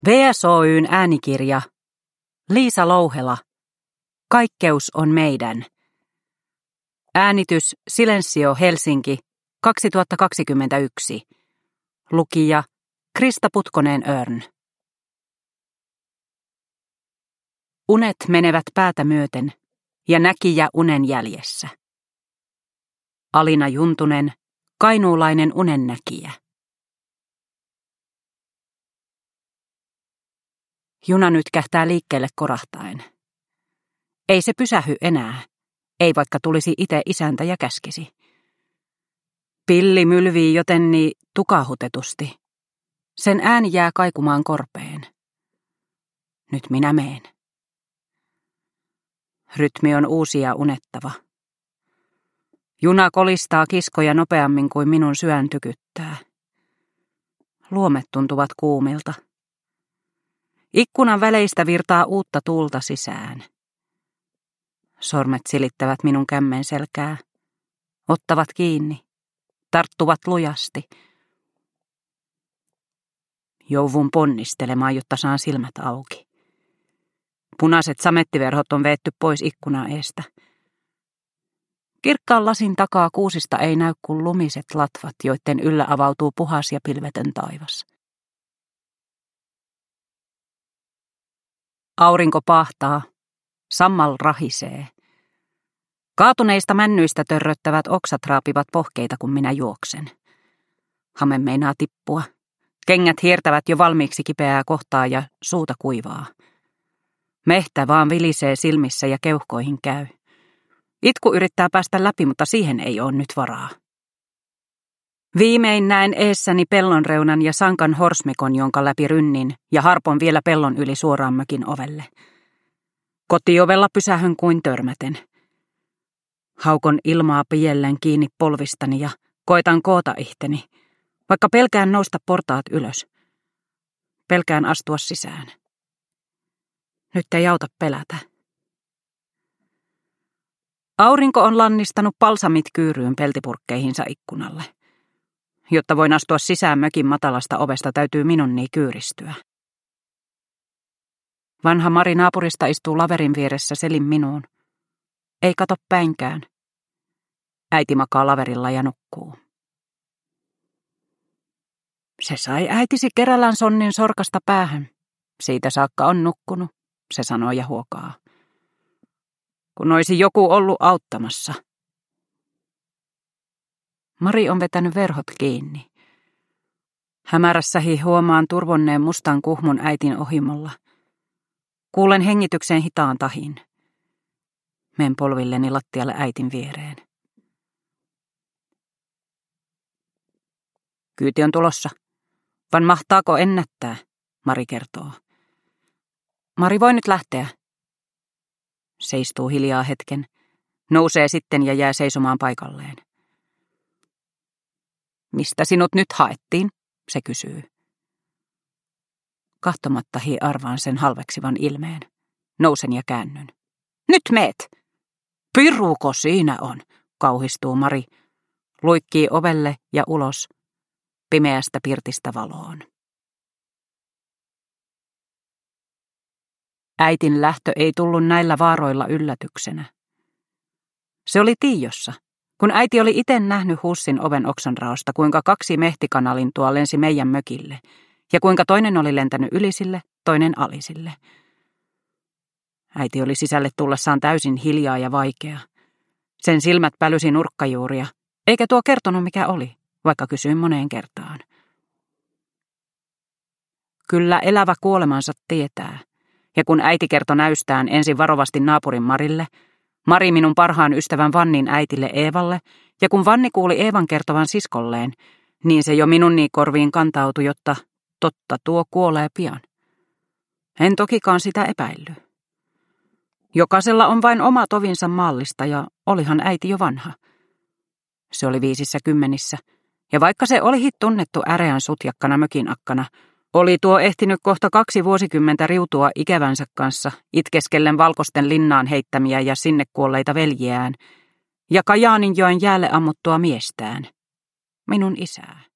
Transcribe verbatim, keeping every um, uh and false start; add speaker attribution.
Speaker 1: V S Oy:n äänikirja Liisa Louhela. Kaikkeus on meidän. Äänitys Silensio Helsinki kaksituhattakaksikymmentäyksi. Lukija Krista Putkonen-Örn. Unet menevät päätä myöten ja näkijä unen jäljessä. Alina Juntunen, kainuulainen unennäkijä. Juna nytkähtää liikkeelle korahtaen. Ei se pysähy enää, ei vaikka tulisi itse isäntä ja käskisi. Pilli mylvii jotenni tukahutetusti. Sen ääni jää kaikumaan korpeen. Nyt minä meen. Rytmi on uusi ja unettava. Juna kolistaa kiskoja nopeammin kuin minun syön tykyttää. Luomet tuntuvat kuumilta. Ikkunan väleistä virtaa uutta tuulta sisään. Sormet silittävät minun kämmen selkää. Ottavat kiinni. Tarttuvat lujasti. Jouvun ponnistelemaan, jotta saan silmät auki. Punaiset samettiverhot on veetty pois ikkunan eestä. Kirkkaan lasin takaa kuusista ei näy kuin lumiset latvat, joiden yllä avautuu puhas ja pilvetön taivas. Aurinko pahtaa. Sammal rahisee. Kaatuneista männyistä törröttävät oksat raapivat pohkeita, kun minä juoksen. Hame meinaa tippua. Kengät hiertävät jo valmiiksi kipeää kohtaa ja suuta kuivaa. Mehtä vaan vilisee silmissä ja keuhkoihin käy. Itku yrittää päästä läpi, mutta siihen ei ole nyt varaa. Viimein näen eessäni pellonreunan ja sankan horsmikon, jonka läpi rynnin ja harpon vielä pellon yli suoraan mökin ovelle. Kotiovella pysähyn kuin törmäten. Haukon ilmaa piellen kiinni polvistani ja koitan koota ihteni, vaikka pelkään nousta portaat ylös. Pelkään astua sisään. Nyt ei auta pelätä. Aurinko on lannistanut palsamit kyyryyn peltipurkkeihinsa ikkunalle. Jotta voin astua sisään mökin matalasta ovesta, täytyy minun niin kyyristyä. Vanha Mari naapurista istuu laverin vieressä selin minuun. Ei kato päinkään. Äiti makaa laverilla ja nukkuu. Se sai äitisi Kerälän sonnin sorkasta päähän. Siitä saakka on nukkunut, se sanoo ja huokaa. Kun olisi joku ollut auttamassa. Mari on vetänyt verhot kiinni. Hämärässähi huomaan turvonneen mustan kuhmun äitin ohimolla. Kuulen hengityksen hitaan tahin. Menen polvilleni lattialle äitin viereen. Kyyti on tulossa. Van mahtaako ennättää, Mari kertoo. Mari voi nyt lähteä. Se istuu hiljaa hetken, nousee sitten ja jää seisomaan paikalleen. Mistä sinut nyt haettiin, se kysyy. Kahtomatta hi arvaan sen halveksivan ilmeen. Nousen ja käännyn. Nyt meet! Piruko siinä on, kauhistuu Mari. Luikkii ovelle ja ulos, pimeästä pirtistä valoon. Äitin lähtö ei tullut näillä vaaroilla yllätyksenä. Se oli Tiiossa, kun äiti oli itse nähnyt Hussin oven oksanraosta, kuinka kaksi mehtikanalintua lensi meidän mökille, ja kuinka toinen oli lentänyt ylisille, toinen alisille. Äiti oli sisälle tullessaan täysin hiljaa ja vaikea. Sen silmät pälysi nurkkajuuria, eikä tuo kertonut mikä oli, vaikka kysyin moneen kertaan. Kyllä elävä kuolemansa tietää. Ja kun äiti kertoi näystään ensin varovasti naapurin Marille, Mari minun parhaan ystävän Vannin äitille Eevalle, ja kun Vanni kuuli Eevan kertovan siskolleen, niin se jo minun niin korviin kantautui, jotta totta tuo kuolee pian. En tokikaan sitä epäilly. Jokaisella on vain oma tovinsa mallista, ja olihan äiti jo vanha. Se oli viisissä kymmenissä, ja vaikka se olihi tunnettu äreän sutjakkana mökin akkana, oli tuo ehtinyt kohta kaksi vuosikymmentä riutua ikävänsä kanssa, itkeskellen valkoisten linnaan heittämiä ja sinne kuolleita veljiään, ja Kajaaninjoen jäälle ammuttua miestään, minun isää.